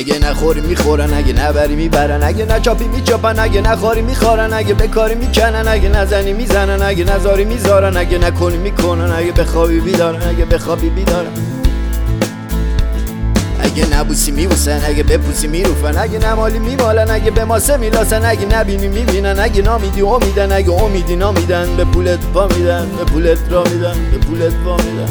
اگه نخوری میخورن، اگه نبری میبرن، اگه نچاپی میچاپن، اگه نخوری میخورن، اگه بکاری میکنن، اگه نزنی میزنن، اگه نزاری میذارن، اگه نکنی میکنن، اگه بخوابی بیدارن، اگه بخوابی بیدارن، اگه نبوسی میبوسن، اگه بپوسی میروفن، اگه نمالی میمالن، اگه به ماسه میلاسن، اگه نبینی میبینن، اگه نامیدی امیدن، اگه امیدی نامیدن، به پولت پا میدن، به پولت را میدن، به پولت پا میدن.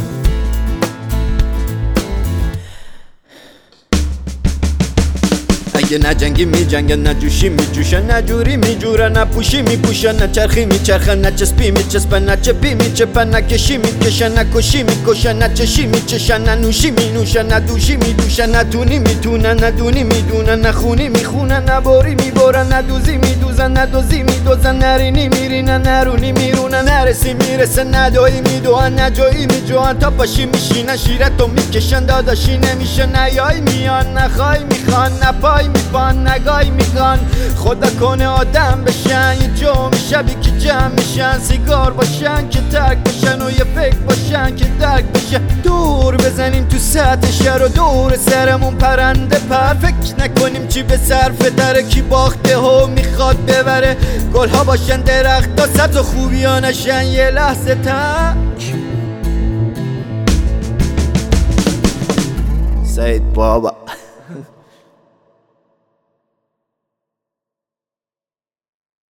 اگه نجنگی میجنگن، نجوشی میجوشن، نجوری میجورن، نپوشی میپوشن، نچرخی میچرخن، نچسبی میچسبن، نچپی میچپن، نکشی میکشن، نکشی میکشن، نچشی میچشن، ننوشی مینوشن، ندوشی میدوشن، ندونی میتونن، ندونی میدونن، نخونی میخونن، نباری میبارن، ندوزی میدوزن، ندوزی میدوزن، نرینی میرینن، نرونی میرونن، نرسی میرسن، ندایی میدوان، نجایی میجوان، تا پاشی میشینن، شیرتو میکشن، داداشی نمیشه، نیایی میان، نخوای میخوان، نپای میپان، نگای میگان، خدا کنه آدم بشن، یه جمع شبی که جمع میشن، سیگار باشن که ترک باشن و یه فکر باشن که درک بشن، دور بزنیم تو سطح شهر و دور سرمون پرنده پر، فکر نکنیم چی به صرفه داره، کی باخته ها میخواد ببره، گلها باشن درخت ها سبز و خوبی ها نشن یه لحظه تک. سعید بابا